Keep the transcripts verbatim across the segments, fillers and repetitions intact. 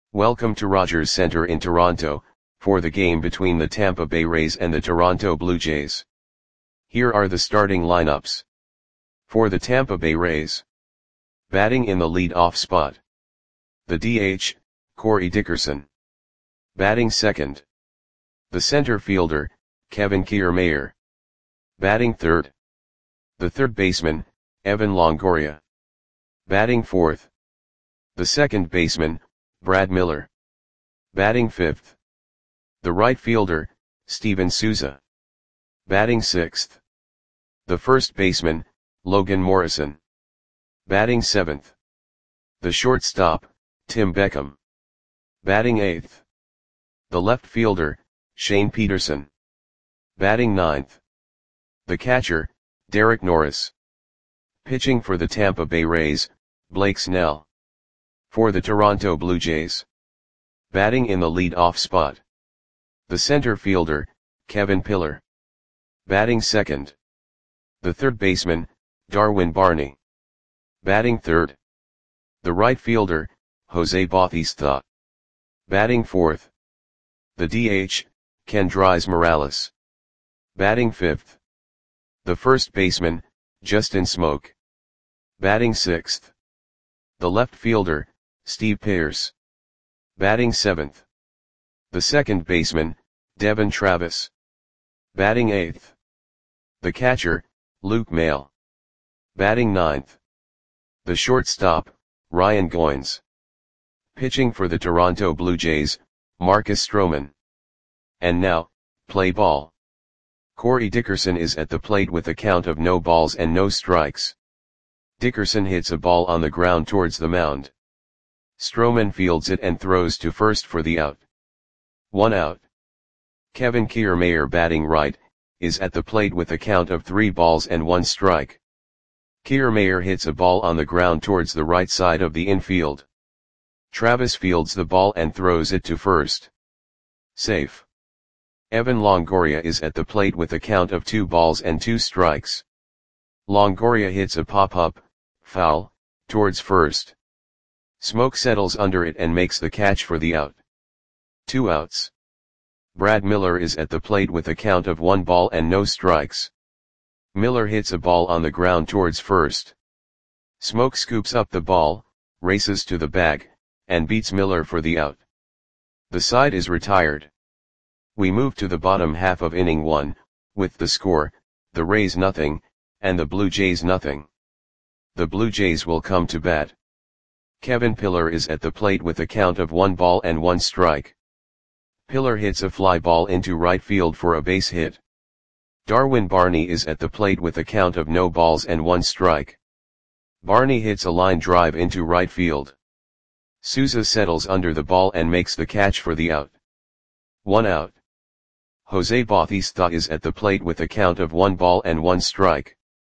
Welcome to Rogers Centre in Toronto, for the game between the Tampa Bay Rays and the Toronto Blue Jays. Here are the starting lineups. For the Tampa Bay Rays. Batting in the lead-off spot. The D H, Corey Dickerson. Batting second. The center fielder, Kevin Kiermaier. Batting third. The third baseman, Evan Longoria. Batting fourth. The second baseman, Brad Miller. Batting fifth. The right fielder, Steven Souza. Batting sixth. The first baseman, Logan Morrison. Batting seventh. The shortstop, Tim Beckham. Batting eighth. The left fielder, Shane Peterson. Batting ninth. The catcher, Derek Norris. Pitching for the Tampa Bay Rays, Blake Snell. For the Toronto Blue Jays. Batting in the lead-off spot. The center fielder, Kevin Pillar. Batting second. The third baseman, Darwin Barney. Batting third. The right fielder, Jose Bautista. Batting fourth. The D H, Kendrys Morales. Batting fifth. The first baseman, Justin Smoak. Batting sixth. The left fielder, Steve Pearce. Batting seventh. The second baseman, Devon Travis. Batting eighth. The catcher, Luke Maile. Batting ninth. The shortstop, Ryan Goins. Pitching for the Toronto Blue Jays, Marcus Stroman. And now, play ball. Corey Dickerson is at the plate with a count of no balls and no strikes. Dickerson hits a ball on the ground towards the mound. Stroman fields it and throws to first for the out. One out. Kevin Kiermaier, batting right, is at the plate with a count of three balls and one strike. Kiermaier hits a ball on the ground towards the right side of the infield. Travis fields the ball and throws it to first. Safe. Evan Longoria is at the plate with a count of two balls and two strikes. Longoria hits a pop-up, foul, towards first. Smoak settles under it and makes the catch for the out. Two outs. Brad Miller is at the plate with a count of one ball and no strikes. Miller hits a ball on the ground towards first. Smoak scoops up the ball, races to the bag, and beats Miller for the out. The side is retired. We move to the bottom half of inning one, with the score, the Rays nothing, and the Blue Jays nothing. The Blue Jays will come to bat. Kevin Pillar is at the plate with a count of one ball and one strike. Pillar hits a fly ball into right field for a base hit. Darwin Barney is at the plate with a count of no balls and one strike. Barney hits a line drive into right field. Souza settles under the ball and makes the catch for the out. One out. Jose Bautista is at the plate with a count of one ball and one strike.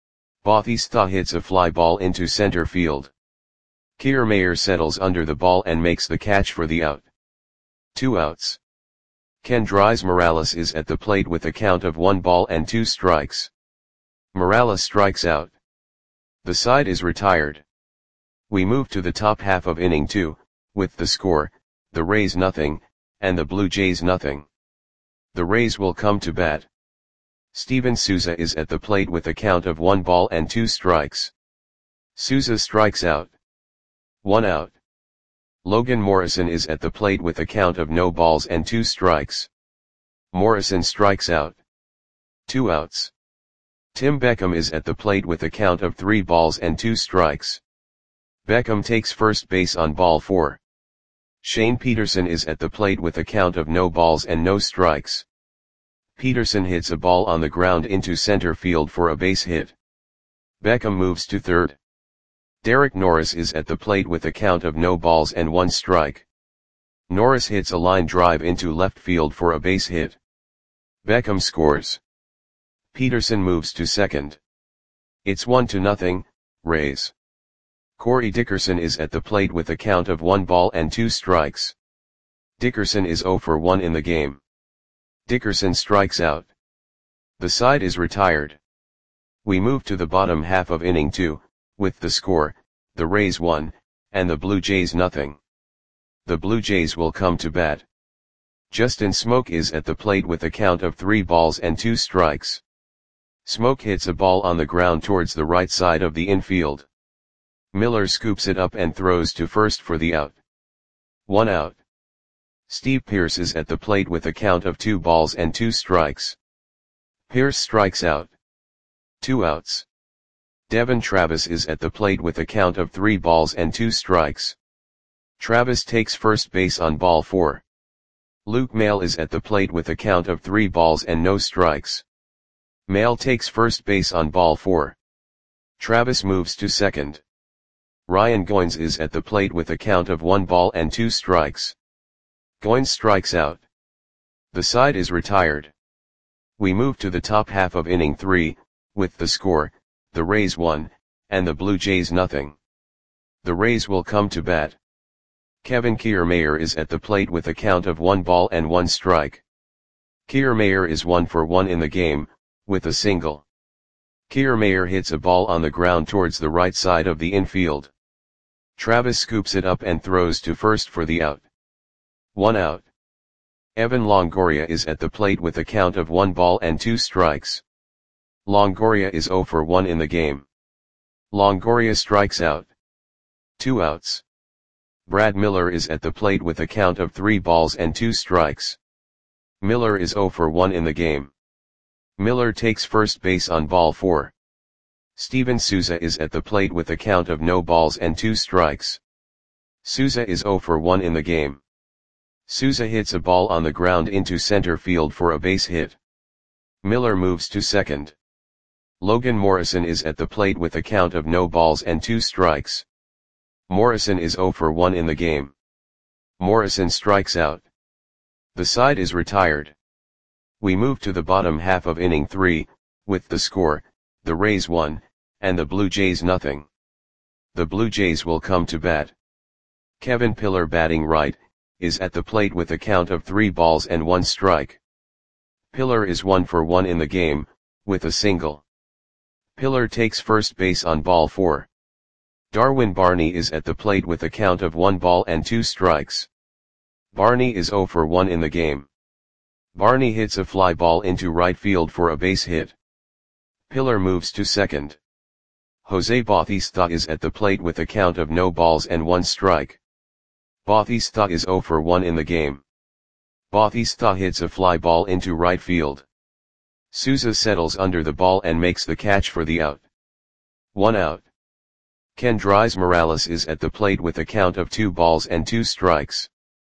Bautista hits a fly ball into center field. Kiermaier settles under the ball and makes the catch for the out. Two outs. Kendrys Morales is at the plate with a count of one ball and two strikes. Morales strikes out. The side is retired. We move to the top half of inning two, with the score, the Rays nothing, and the Blue Jays nothing. The Rays will come to bat. Steven Souza is at the plate with a count of one ball and two strikes. Souza strikes out. One out. Logan Morrison is at the plate with a count of no balls and two strikes. Morrison strikes out. Two outs. Tim Beckham is at the plate with a count of three balls and two strikes. Beckham takes first base on ball four. Shane Peterson is at the plate with a count of no balls and no strikes. Peterson hits a ball on the ground into center field for a base hit. Beckham moves to third. Derek Norris is at the plate with a count of no balls and one strike. Norris hits a line drive into left field for a base hit. Beckham scores. Peterson moves to second. It's one to nothing, Rays. Corey Dickerson is at the plate with a count of one ball and two strikes. Dickerson is zero for one in the game. Dickerson strikes out. The side is retired. We move to the bottom half of inning two, with the score, the Rays one, and the Blue Jays nothing. the Blue Jays will come to bat. Justin Smoke is at the plate with a count of three balls and two strikes. Smoke hits a ball on the ground towards the right side of the infield. Miller scoops it up and throws to first for the out. One out. Steve Pearce is at the plate with a count of two balls and two strikes. Pearce strikes out. Two outs. Devon Travis is at the plate with a count of three balls and two strikes. Travis takes first base on ball four. Luke Maile is at the plate with a count of three balls and no strikes. Maile takes first base on ball four. Travis moves to second. Ryan Goins is at the plate with a count of one ball and two strikes. Goins strikes out. The side is retired. We move to the top half of inning three, with the score, the Rays one, and the Blue Jays nothing. The Rays will come to bat. Kevin Kiermaier is at the plate with a count of one ball and one strike. Kiermaier is one for one in the game, with a single. Kiermaier hits a ball on the ground towards the right side of the infield. Travis scoops it up and throws to first for the out. One out. Evan Longoria is at the plate with a count of one ball and two strikes. Longoria is zero for one in the game. Longoria strikes out. Two outs. Brad Miller is at the plate with a count of three balls and two strikes. Miller is zero for one in the game. Miller takes first base on ball four. Steven Souza is at the plate with a count of no balls and two strikes. Souza is zero for one in the game. Souza hits a ball on the ground into center field for a base hit. Miller moves to second. Logan Morrison is at the plate with a count of no balls and two strikes. Morrison is zero for one in the game. Morrison strikes out. The side is retired. We move to the bottom half of inning three, with the score, the Rays one, and the Blue Jays nothing. The Blue Jays will come to bat. Kevin Pillar, batting right, is at the plate with a count of three balls and one strike. Pillar is one for one in the game, with a single. Pillar takes first base on ball four. Darwin Barney is at the plate with a count of one ball and two strikes. Barney is zero for one in the game. Barney hits a fly ball into right field for a base hit. Pillar moves to second. Jose Bautista is at the plate with a count of no balls and one strike. Bautista is zero for one in the game. Bautista hits a fly ball into right field. Souza settles under the ball and makes the catch for the out. One out. Kendrys Morales is at the plate with a count of two balls and two strikes.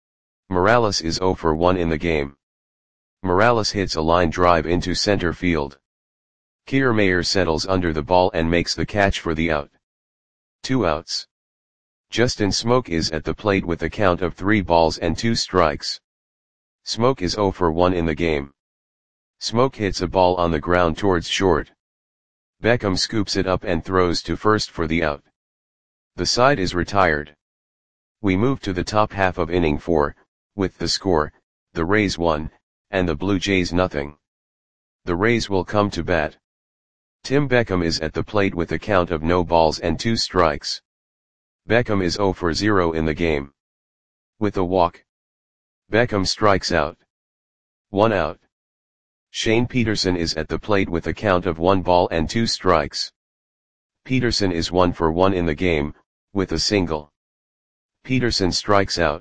Morales is zero for one in the game. Morales hits a line drive into center field. Kiermaier settles under the ball and makes the catch for the out. Two outs. Justin Smoke is at the plate with a count of three balls and two strikes. Smoke is zero for one in the game. Smoke hits a ball on the ground towards short. Beckham scoops it up and throws to first for the out. The side is retired. We move to the top half of inning four, with the score, the Rays one, and the Blue Jays nothing. The Rays will come to bat. Tim Beckham is at the plate with a count of no balls and two strikes. Beckham is zero for zero in the game. With a walk. Beckham strikes out. One out. Shane Peterson is at the plate with a count of one ball and two strikes. Peterson is one for one in the game, with a single. Peterson strikes out.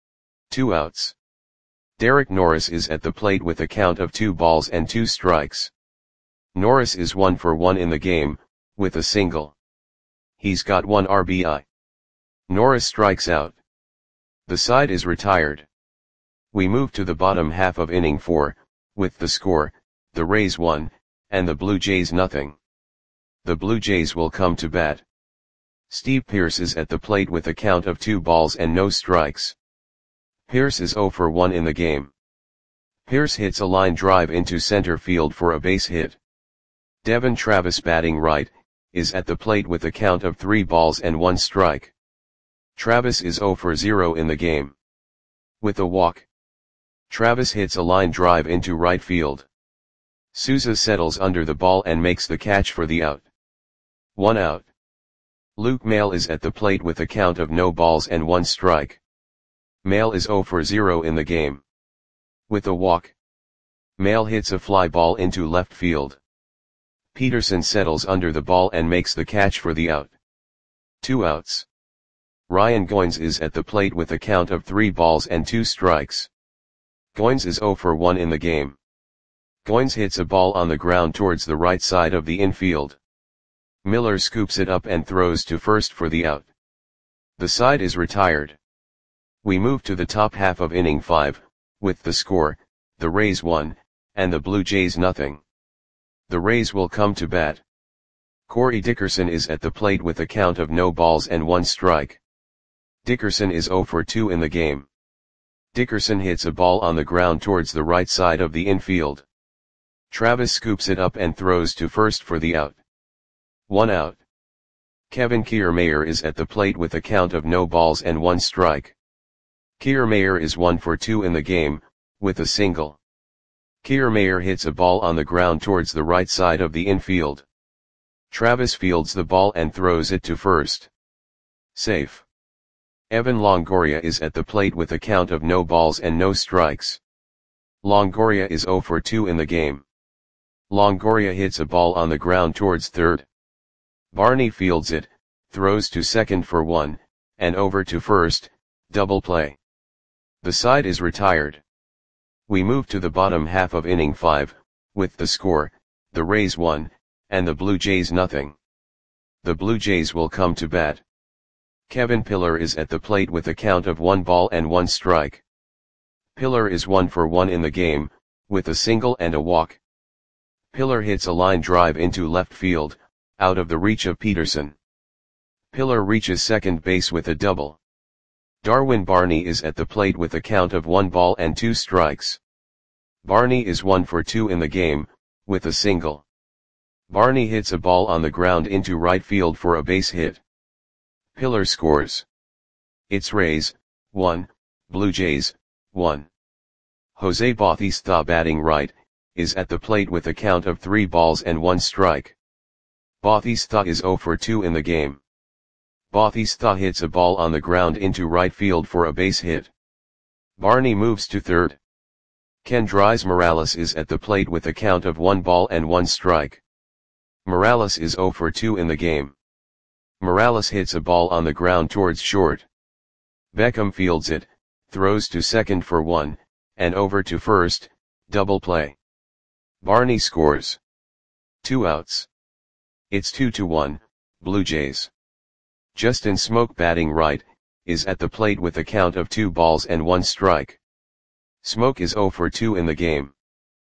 Two outs. Derek Norris is at the plate with a count of two balls and two strikes. Norris is one for one in the game, with a single. He's got one R B I. Norris strikes out. The side is retired. We move to the bottom half of inning four, with the score, the Rays one, and the Blue Jays nothing. The Blue Jays will come to bat. Steve Pearce is at the plate with a count of two balls and no strikes. Pearce is zero for one in the game. Pearce hits a line drive into center field for a base hit. Devon Travis, batting right, is at the plate with a count of three balls and one strike. Travis is zero for zero in the game. With a walk. Travis hits a line drive into right field. Souza settles under the ball and makes the catch for the out. One out. Luke Maile is at the plate with a count of no balls and one strike. Male is zero for zero in the game. With a walk, Male hits a fly ball into left field. Peterson settles under the ball and makes the catch for the out. Two outs. Ryan Goins is at the plate with a count of three balls and two strikes. Goins is zero for one in the game. Goins hits a ball on the ground towards the right side of the infield. Miller scoops it up and throws to first for the out. The side is retired. We move to the top half of inning five, with the score, the Rays one, and the Blue Jays nothing. The Rays will come to bat. Corey Dickerson is at the plate with a count of no balls and one strike. Dickerson is zero for two in the game. Dickerson hits a ball on the ground towards the right side of the infield. Travis scoops it up and throws to first for the out. One out. Kevin Kiermaier is at the plate with a count of no balls and one strike. Kiermaier is one for two in the game, with a single. Kiermaier hits a ball on the ground towards the right side of the infield. Travis fields the ball and throws it to first. Safe. Evan Longoria is at the plate with a count of no balls and no strikes. Longoria is zero for two in the game. Longoria hits a ball on the ground towards third. Barney fields it, throws to second for one, and over to first, double play. The side is retired. We move to the bottom half of inning five, with the score, the Rays one, and the Blue Jays nothing. The Blue Jays will come to bat. Kevin Pillar is at the plate with a count of one ball and one strike. Pillar is one for one in the game, with a single and a walk. Pillar hits a line drive into left field, out of the reach of Peterson. Pillar reaches second base with a double. Darwin Barney is at the plate with a count of one ball and two strikes. Barney is one for two in the game, with a single. Barney hits a ball on the ground into right field for a base hit. Pillar scores. It's Rays, one, Blue Jays, one. Jose Bautista batting right, is at the plate with a count of three balls and one strike. Bautista is zero for two in the game. Bautista hits a ball on the ground into right field for a base hit. Barney moves to third. Kendrys Morales is at the plate with a count of one ball and one strike. Morales is zero for two in the game. Morales hits a ball on the ground towards short. Beckham fields it, throws to second for one, and over to first, double play. Barney scores. Two outs. It's two to one, Blue Jays. Justin Smoke batting right, is at the plate with a count of two balls and one strike. Smoke is zero for two in the game.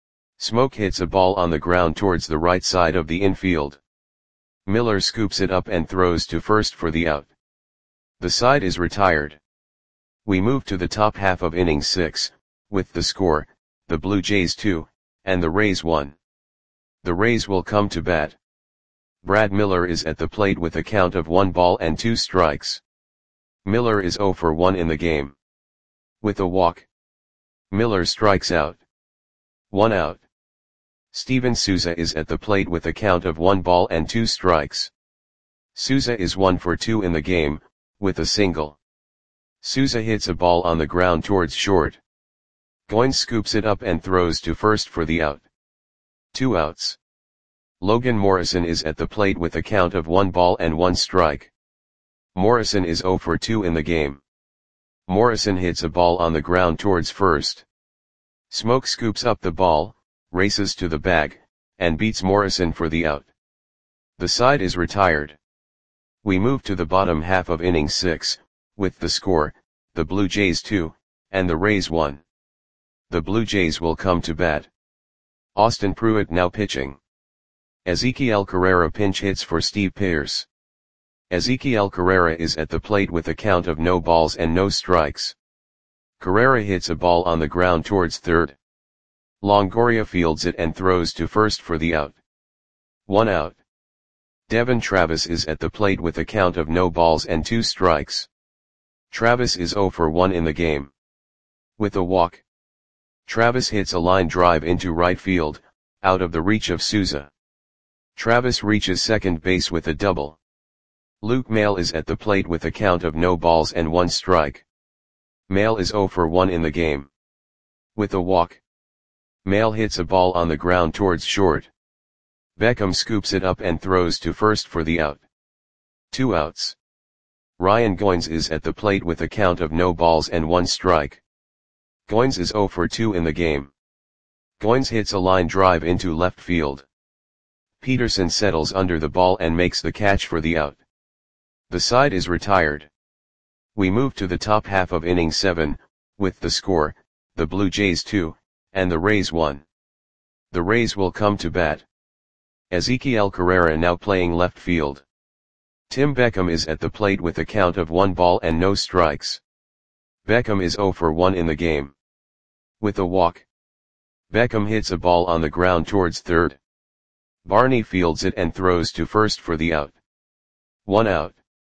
Smoke hits a ball on the ground towards the right side of the infield. Miller scoops it up and throws to first for the out. The side is retired. We move to the top half of inning six, with the score, the Blue Jays two, and the Rays one. The Rays will come to bat. Brad Miller is at the plate with a count of one ball and two strikes. Miller is zero for one in the game. With a walk, Miller strikes out. One out. Steven Souza is at the plate with a count of one ball and two strikes. Souza is one for two in the game, with a single. Souza hits a ball on the ground towards short. Goins scoops it up and throws to first for the out. Two outs. Logan Morrison is at the plate with a count of one ball and one strike. Morrison is zero for two in the game. Morrison hits a ball on the ground towards first. Smoke scoops up the ball, races to the bag, and beats Morrison for the out. The side is retired. We move to the bottom half of inning six, with the score, the Blue Jays two, and the Rays one. The Blue Jays will come to bat. Austin Pruitt now pitching. Ezequiel Carrera pinch hits for Steve Pearce. Ezequiel Carrera is at the plate with a count of no balls and no strikes. Carrera hits a ball on the ground towards third. Longoria fields it and throws to first for the out. One out. Devon Travis is at the plate with a count of no balls and two strikes. Travis is zero for one in the game. With a walk, Travis hits a line drive into right field, out of the reach of Souza. Travis reaches second base with a double. Luke Maile is at the plate with a count of no balls and one strike. Male is zero for one in the game. With a walk. Male hits a ball on the ground towards short. Beckham scoops it up and throws to first for the out. Two outs. Ryan Goins is at the plate with a count of no balls and one strike. Goins is zero for two in the game. Goins hits a line drive into left field. Peterson settles under the ball and makes the catch for the out. The side is retired. We move to the top half of inning seven, with the score, the Blue Jays two, and the Rays one. The Rays will come to bat. Ezequiel Carrera now playing left field. Tim Beckham is at the plate with a count of one ball and no strikes. Beckham is zero for one in the game. With a walk. Beckham hits a ball on the ground towards third. Barney fields it and throws to first for the out. One out.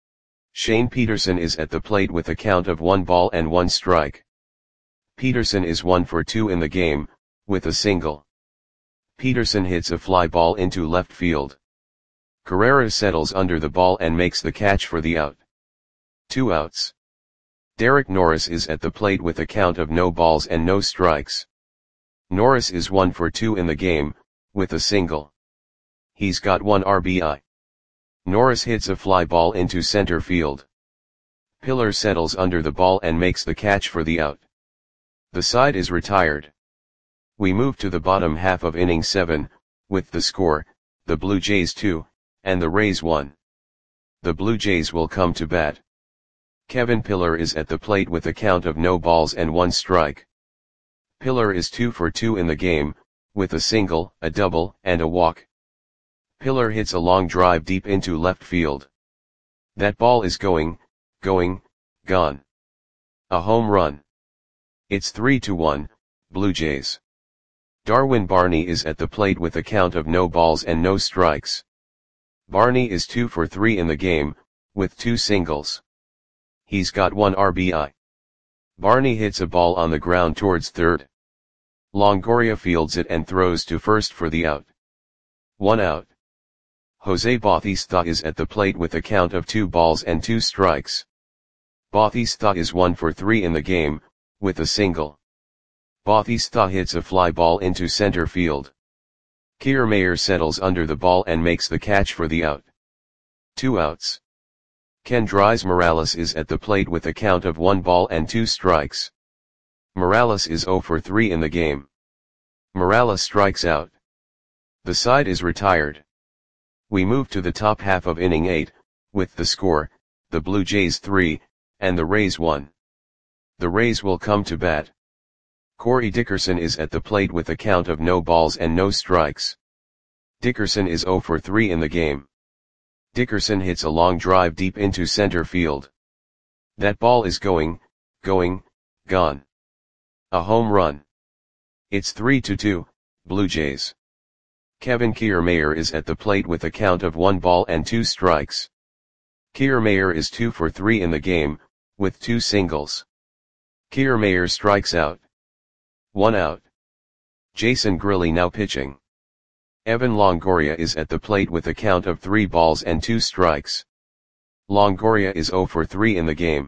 Shane Peterson is at the plate with a count of one ball and one strike. Peterson is one for two in the game, with a single. Peterson hits a fly ball into left field. Carrera settles under the ball and makes the catch for the out. Two outs. Derek Norris is at the plate with a count of no balls and no strikes. Norris is one for two in the game, with a single. He's got one R B I. Norris hits a fly ball into center field. Pillar settles under the ball and makes the catch for the out. The side is retired. We move to the bottom half of inning seven, with the score, the Blue Jays two, and the Rays one. The Blue Jays will come to bat. Kevin Pillar is at the plate with a count of no balls and one strike. Pillar is two for two in the game, with a single, a double, and a walk. Pillar hits a long drive deep into left field. That ball is going, going, gone. A home run. It's three to one, Blue Jays. Darwin Barney is at the plate with a count of no balls and no strikes. Barney is two for three in the game, with two singles. He's got one R B I. Barney hits a ball on the ground towards third. Longoria fields it and throws to first for the out. One out. Jose Bautista is at the plate with a count of two balls and two strikes. Bautista is one for three in the game, with a single. Bautista hits a fly ball into center field. Kiermaier settles under the ball and makes the catch for the out. Two outs. Kendrys Morales is at the plate with a count of one ball and two strikes. Morales is zero for three in the game. Morales strikes out. The side is retired. We move to the top half of inning eight, with the score, the Blue Jays three, and the Rays one. The Rays will come to bat. Corey Dickerson is at the plate with a count of no balls and no strikes. Dickerson is zero for three in the game. Dickerson hits a long drive deep into center field. That ball is going, going, gone. A home run. It's three to two, Blue Jays. Kevin Kiermaier is at the plate with a count of one ball and two strikes. Kiermaier is two for three in the game, with two singles. Kiermaier strikes out. One out. Jason Grilli now pitching. Evan Longoria is at the plate with a count of three balls and two strikes. Longoria is zero for three in the game.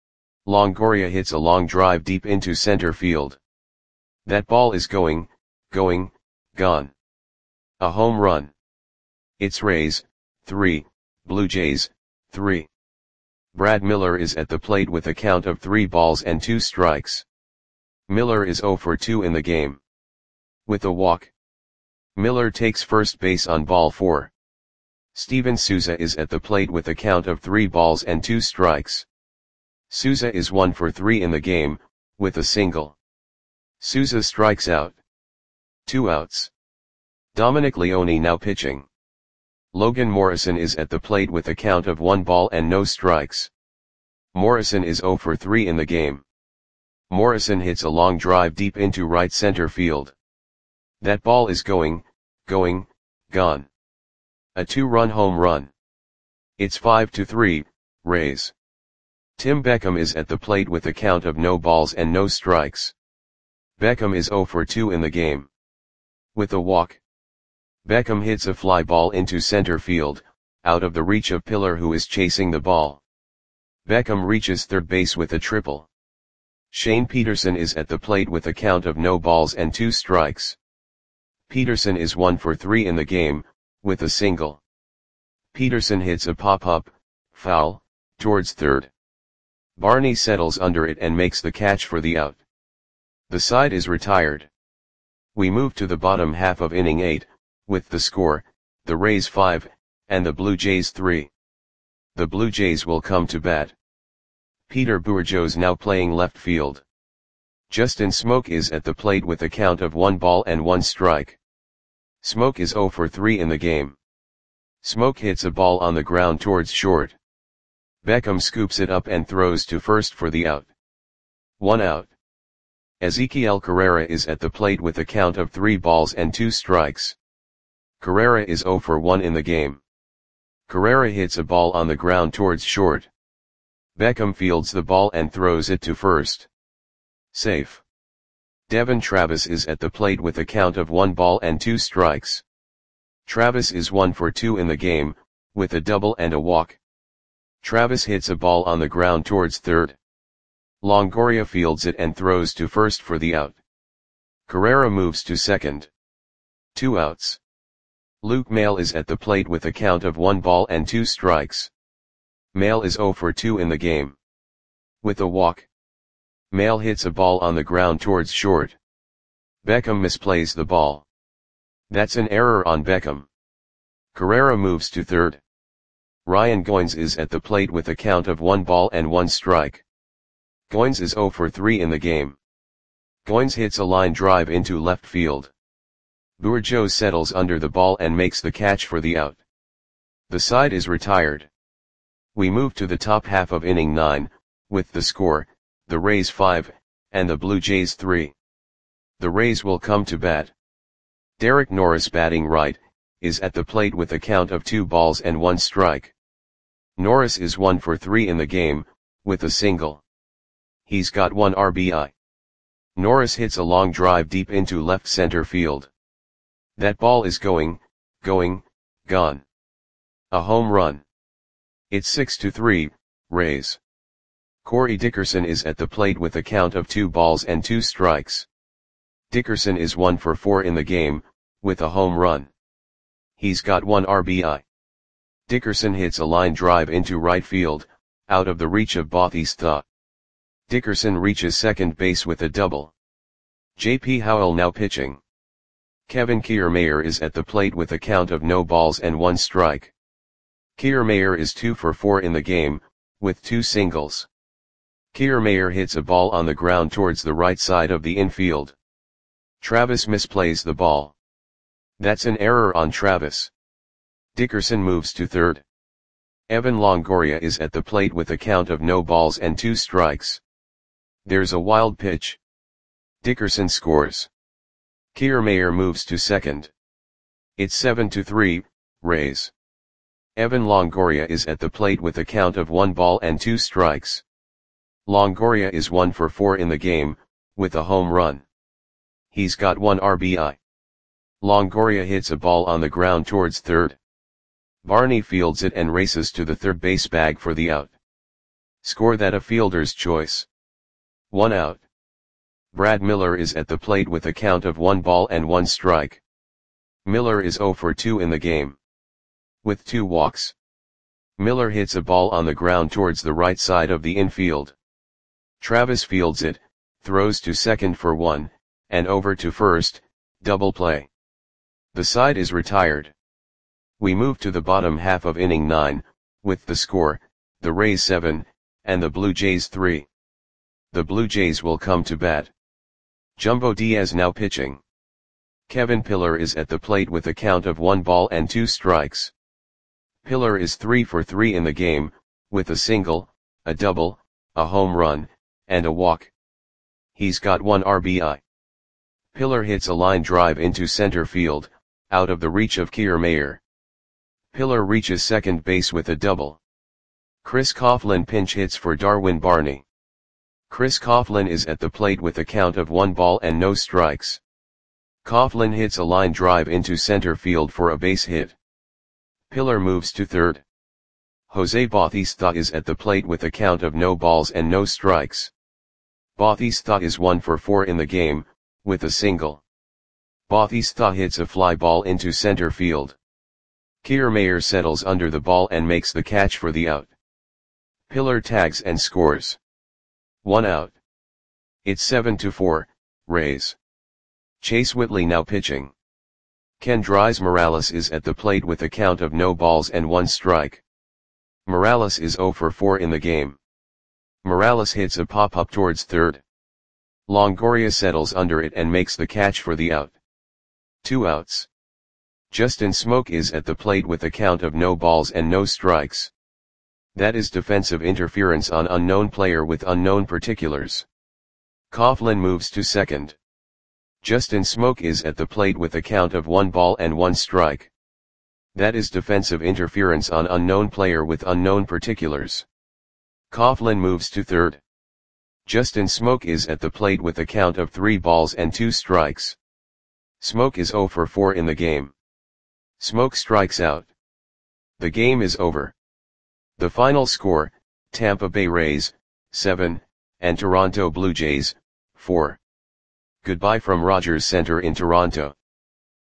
Longoria hits a long drive deep into center field. That ball is going, going, gone. A home run. It's Rays, three, Blue Jays, three. Brad Miller is at the plate with a count of three balls and two strikes. Miller is zero for two in the game. With a walk. Miller takes first base on ball four. Steven Souza is at the plate with a count of three balls and two strikes. Souza is one for three in the game, with a single. Souza strikes out. Two outs. Dominic Leone now pitching. Logan Morrison is at the plate with a count of one ball and no strikes. Morrison is zero for three in the game. Morrison hits a long drive deep into right center field. That ball is going, going, gone. A two-run home run. It's five to three, Rays. Tim Beckham is at the plate with a count of no balls and no strikes. Beckham is zero for two in the game. With a walk. Beckham hits a fly ball into center field, out of the reach of Pillar who is chasing the ball. Beckham reaches third base with a triple. Shane Peterson is at the plate with a count of no balls and two strikes. Peterson is one for three in the game, with a single. Peterson hits a pop-up, foul, towards third. Barney settles under it and makes the catch for the out. The side is retired. We move to the bottom half of inning eight, with the score, the Rays five, and the Blue Jays three. The Blue Jays will come to bat. Peter Bourgeau's now playing left field. Justin Smoke is at the plate with a count of one ball and one strike. Smoke is zero for three in the game. Smoke hits a ball on the ground towards short. Beckham scoops it up and throws to first for the out. One out. Ezequiel Carrera is at the plate with a count of three balls and two strikes. Carrera is zero for one in the game. Carrera hits a ball on the ground towards short. Beckham fields the ball and throws it to first. Safe. Devon Travis is at the plate with a count of one ball and two strikes. Travis is one for two in the game, with a double and a walk. Travis hits a ball on the ground towards third. Longoria fields it and throws to first for the out. Carrera moves to second. Two outs. Luke Maile is at the plate with a count of one ball and two strikes. Maile is zero for two in the game. With a walk. Maile hits a ball on the ground towards short. Beckham misplays the ball. That's an error on Beckham. Carrera moves to third. Ryan Goins is at the plate with a count of one ball and one strike. Goins is zero for three in the game. Goins hits a line drive into left field. Bourgeau settles under the ball and makes the catch for the out. The side is retired. We move to the top half of inning nine, with the score, the Rays five, and the Blue Jays three. The Rays will come to bat. Derek Norris, batting right, is at the plate with a count of two balls and one strike. Norris is one for three in the game, with a single. He's got one R B I. Norris hits a long drive deep into left center field. That ball is going, going, gone. A home run. It's six to three, Rays. Corey Dickerson is at the plate with a count of two balls and two strikes. Dickerson is one for four in the game, with a home run. He's got one R B I. Dickerson hits a line drive into right field, out of the reach of Bautista. Dickerson reaches second base with a double. J P Howell now pitching. Kevin Kiermaier is at the plate with a count of no balls and one strike. Kiermaier is two for four in the game, with two singles. Kiermaier hits a ball on the ground towards the right side of the infield. Travis misplays the ball. That's an error on Travis. Dickerson moves to third. Evan Longoria is at the plate with a count of no balls and two strikes. There's a wild pitch. Dickerson scores. Kiermaier moves to second. It's seven to three, Rays. Evan Longoria is at the plate with a count of one ball and two strikes. Longoria is one for four in the game, with a home run. He's got one R B I. Longoria hits a ball on the ground towards third. Barney fields it and races to the third base bag for the out. Score that a fielder's choice. One out. Brad Miller is at the plate with a count of one ball and one strike. Miller is zero for two in the game. With two walks. Miller hits a ball on the ground towards the right side of the infield. Travis fields it, throws to second for one, and over to first, double play. The side is retired. We move to the bottom half of inning nine, with the score, the Rays seven, and the Blue Jays three. The Blue Jays will come to bat. Jumbo Diaz now pitching. Kevin Pillar is at the plate with a count of one ball and two strikes. Pillar is three for three in the game, with a single, a double, a home run, and a walk. He's got one R B I. Pillar hits a line drive into center field, out of the reach of Kiermaier. Pillar reaches second base with a double. Chris Coughlin pinch hits for Darwin Barney. Chris Coughlin is at the plate with a count of one ball and no strikes. Coughlin hits a line drive into center field for a base hit. Pillar moves to third. Jose Bautista is at the plate with a count of no balls and no strikes. Bautista is one for four in the game, with a single. Bautista hits a fly ball into center field. Kiermaier settles under the ball and makes the catch for the out. Pillar tags and scores. One out. It's seven to four, Rays. Chase Whitley now pitching. Kendrys Morales is at the plate with a count of no balls and one strike. Morales is zero for four in the game. Morales hits a pop-up towards third. Longoria settles under it and makes the catch for the out. Two outs. Justin Smoak is at the plate with a count of no balls and no strikes. That is defensive interference on unknown player with unknown particulars. Coughlin moves to second. Justin Smoak is at the plate with a count of one ball and one strike. That is defensive interference on unknown player with unknown particulars. Coughlin moves to third. Justin Smoak is at the plate with a count of three balls and two strikes. Smoak is zero for four in the game. Smoak strikes out. The game is over. The final score, Tampa Bay Rays, seven, and Toronto Blue Jays, four. Goodbye from Rogers Center in Toronto.